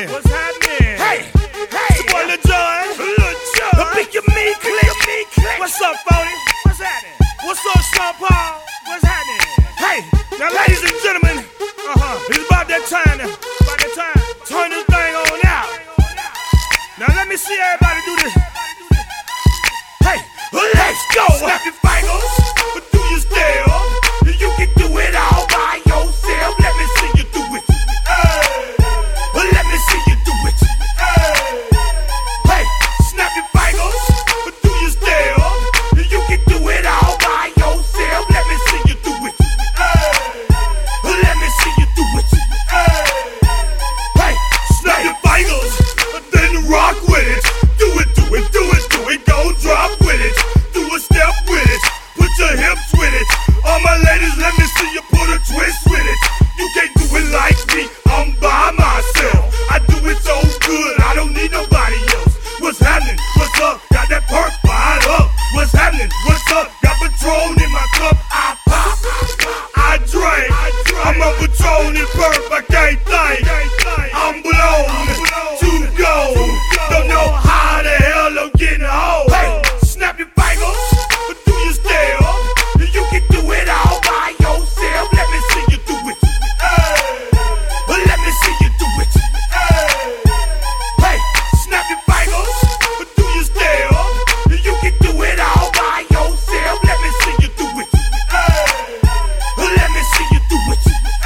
happening? What's happening? Hey, it's your boy Lil Jon. The Pick Your Me Click. What's up, Phony? What's happening? What's up, Sean Paul? What's happening? Hey, now ladies and gentlemen, it's about that time now. About that time. Turn this thing on out. Now let me see everybody do this. Hey, let's go. Snap your fingers, but do you still? You can do it all by yourself. Let me see you do it. Let me see you do it. Hey, snap your fingers, but do you still? You can do it all by yourself. Let me see you do it. Let me see you do it. Hey, snap your fingers, then rock with it. Do it, do it, do it, do it. Go drop with it. Do a step with it. Put your hips with it. All my ladies, let me see you put a twist with it. You can't do it like me, I'm by myself. I do it so good, I don't need nobody else. What's happening? What's up? Got that perk fired up. What's happening? What's up? Got Patron in my cup. I pop, I drink. I'm a Patron and perk, I can't think. I'm blown to go. Don't know how the hell I'm getting home. Hey, snap your fingers, but do you still? You can do it all by yourself. Let me see you do it. Let me see you do it. Hey, snap your fingers, but do you still? You can do it all by yourself. Let me see you do it. Let me see you do it.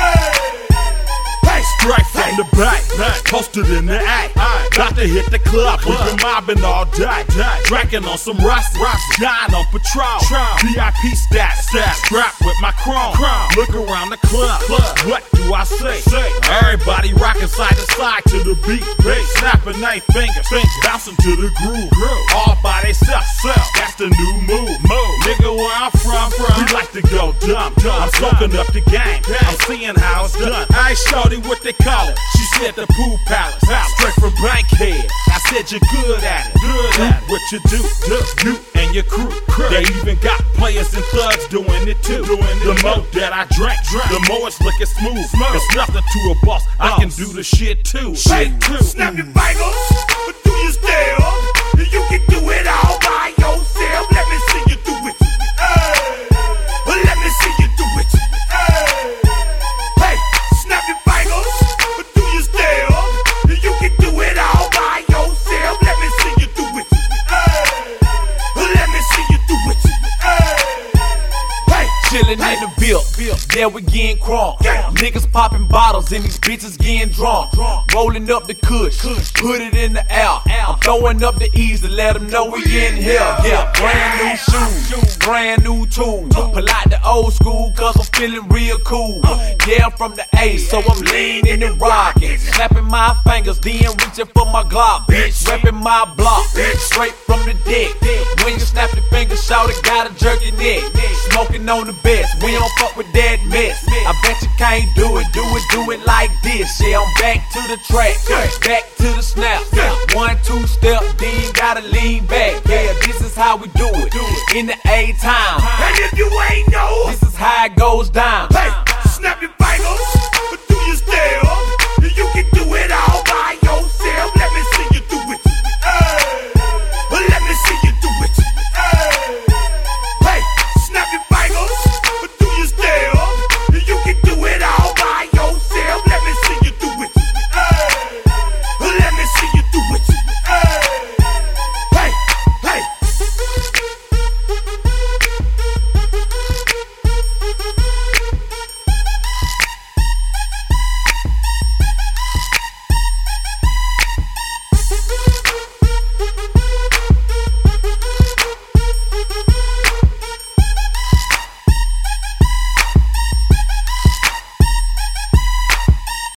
Hey, Straight from the back, posted in the act. Got to hit the club, we been mobbing all day. Drinking on some rust, dying on Patron. VIP stats, strapped with my chrome. Look around the club, what do I say? Everybody rocking side to side to the beat. Snapping they fingers, bouncing to the groove. All by themselves, that's the new move. Nigga, where I'm from, we like to go dumb. I'm soaking up the game, I'm seeing how it's done. Hey, shorty, what they call it? She said the pool palace, straight from Bankhead. I said you're good at it, what you do, you and your crew. They even got players and thugs doing it too. The more that I drink, the more it's looking smooth. It's nothing to a boss, I can do the shit too. hey, snap your fingers, but do you still? You can do it all by yourself. Let me see you do it. Let me see you do it. Hey, snap your fingers, but do you still? You can do it all by yourself. Let me see you do it. Let me see you do it. Hey, Chillin' in the build, yeah, we getting crunk. Niggas popping bottles and these bitches getting drunk. Rolling up the kush, put it in the air. I'm throwing up the E's to let them know we in here. Yeah, brand new shoes, brand new tools. Pull out the old school cause I'm feeling real cool. Yeah, I'm from the A, so I'm leaning and rocking. Snapping my fingers, then reaching for my Glock. Bitch, repping my block, straight from the dick. When you snap your fingers, shout it, gotta jerk your neck. Smoking on the best, we don't fuck with that mess. I bet you can't do it like this. Yeah, I'm back to the track, back to the snap. 1, 2 step, then gotta lean back. Yeah, this is how we do it in the A-time. and if you ain't know, This is how it goes down. hey, snap your fingers, but do you still?